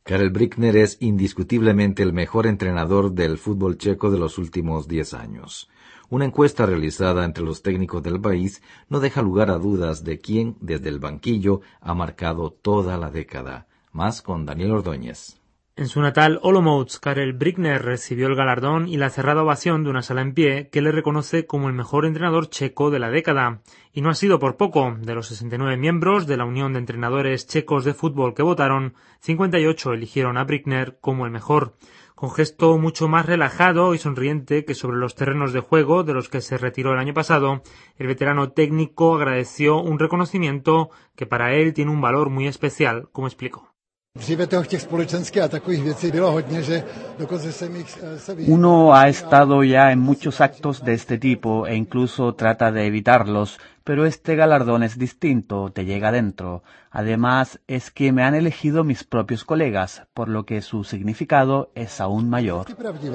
Karel Brickner es indiscutiblemente el mejor entrenador del fútbol checo de los últimos 10 años. Una encuesta realizada entre los técnicos del país no deja lugar a dudas de quién, desde el banquillo, ha marcado toda la década. Más con Daniel Ordóñez. En su natal Olomouc, Karel Brickner recibió el galardón y la cerrada ovación de una sala en pie que le reconoce como el mejor entrenador checo de la década. Y no ha sido por poco. De los 69 miembros de la Unión de Entrenadores Checos de Fútbol que votaron, 58 eligieron a Brickner como el mejor. Con gesto mucho más relajado y sonriente que sobre los terrenos de juego de los que se retiró el año pasado, el veterano técnico agradeció un reconocimiento que para él tiene un valor muy especial, como explicó. Uno ha estado ya en muchos actos de este tipo e incluso trata de evitarlos, pero este galardón es distinto, te llega adentro. Además, es que me han elegido mis propios colegas, por lo que su significado es aún mayor.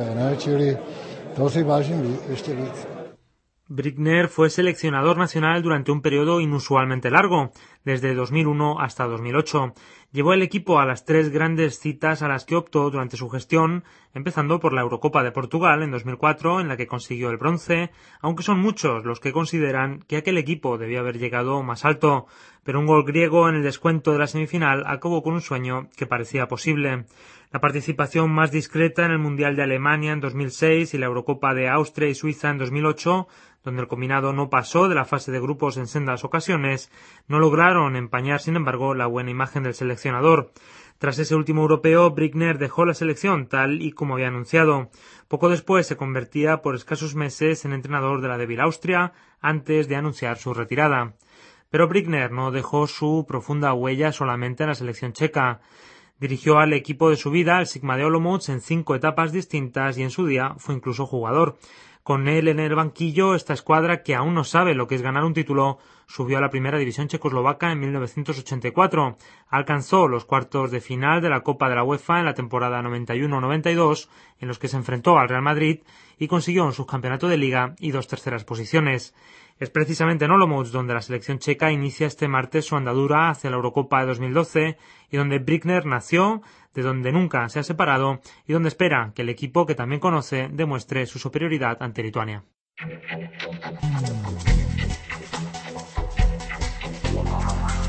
Brickner fue seleccionador nacional durante un periodo inusualmente largo, desde 2001 hasta 2008. Llevó el equipo a las 3 grandes citas a las que optó durante su gestión, empezando por la Eurocopa de Portugal en 2004, en la que consiguió el bronce, aunque son muchos los que consideran que aquel equipo debía haber llegado más alto, pero un gol griego en el descuento de la semifinal acabó con un sueño que parecía posible. La participación más discreta en el Mundial de Alemania en 2006 y la Eurocopa de Austria y Suiza en 2008, donde el combinado no pasó de la fase de grupos en sendas ocasiones, no lograron empañar, sin embargo, la buena imagen del seleccionador. Tras ese último europeo, Brickner dejó la selección, tal y como había anunciado. Poco después se convertía por escasos meses en entrenador de la débil Austria, antes de anunciar su retirada. Pero Brickner no dejó su profunda huella solamente en la selección checa. Dirigió al equipo de su vida, el Sigma de Olomouc, en 5 etapas distintas y en su día fue incluso jugador. Con él en el banquillo, esta escuadra, que aún no sabe lo que es ganar un título, subió a la primera división checoslovaca en 1984. Alcanzó los cuartos de final de la Copa de la UEFA en la temporada 91-92, en los que se enfrentó al Real Madrid, y consiguió un subcampeonato de Liga y 2 terceras posiciones. Es precisamente en Olomouc donde la selección checa inicia este martes su andadura hacia la Eurocopa de 2012 y donde Brickner nació, de donde nunca se ha separado y donde espera que el equipo que también conoce demuestre su superioridad ante Lituania.